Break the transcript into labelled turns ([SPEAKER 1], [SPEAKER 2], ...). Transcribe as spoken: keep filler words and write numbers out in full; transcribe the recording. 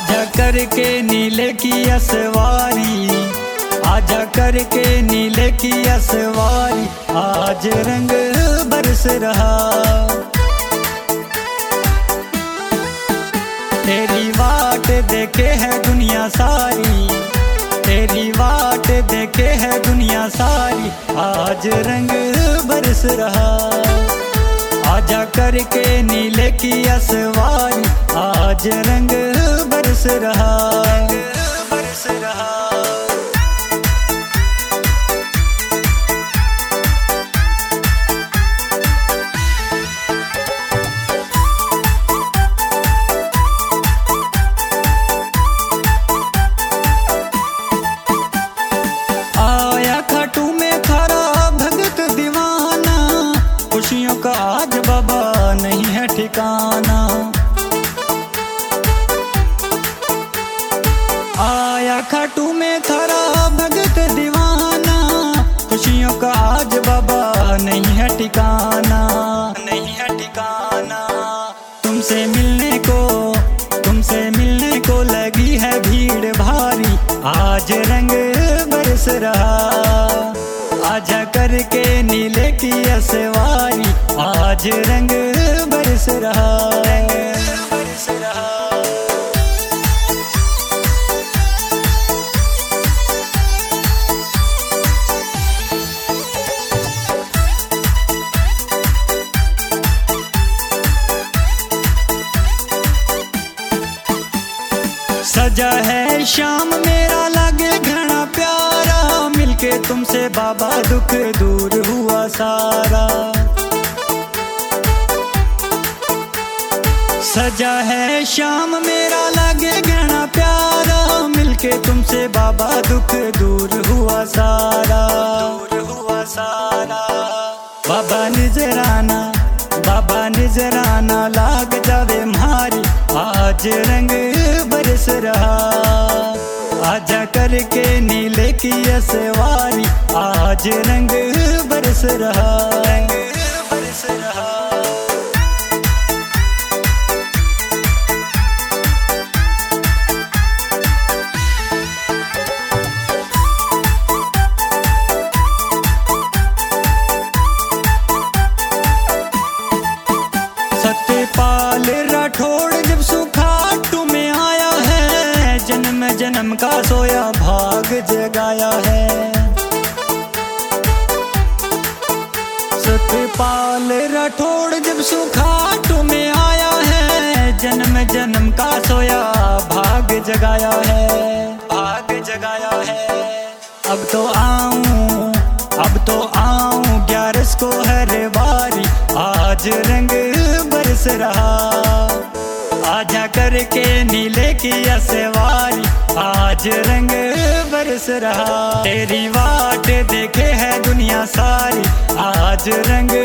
[SPEAKER 1] आजा करके नीले की असवारी, आजा करके नीले की असवारी, आज रंग बरस रहा। तेरी वाट देखे है दुनिया सारी, तेरी वाट देखे है दुनिया सारी, आज रंग बरस रहा। आजा करके नीले की असवारी, आज रंग बरस रहा, बरस रहा। खुशियों का आज बाबा नहीं है ठिकाना, आया खाटू में खरा भगत दीवाना। खुशियों का आज बाबा नहीं है ठिकाना, नहीं है ठिकाना। तुमसे मिलने को, तुमसे मिलने को लगी है भीड़ भारी, आज रंग बरस रहा। आजा करके नीले की असवारी, आज रंग बरस रहा, बरस रहा। सजा है शाम मेरा लागे घना प्यारा, मिलके तुमसे बाबा दुख दूर हुआ सारा। सजा है शाम मेरा लागे घना प्यारा, मिलके तुमसे बाबा दुख दूर हुआ सारा, दूर हुआ सारा। बाबा नजराना, बाबा नजराना लाग जावे मारी, आज रंग बरस रहा। आजा करके नीले की असवारी, आज रंग बरस रहा, रंग बरस रहा। सत्यपाल राठौड़ जब सुखाटू में आया है, जन्म जन्म का सोया भाग जगाया है। सत्यपाल राठौड़ जब सुखाटू में आया है, जन्म जन्म का सोया भाग जगाया है, भाग जगाया है। अब तो आऊं, अब तो आऊं ग्यारस को हर बारी, आज रंग बरस रहा। आजा करके नीले की असवारी, आज रंग बरस रहा। तेरी वाट देखे है दुनिया सारी, आज रंग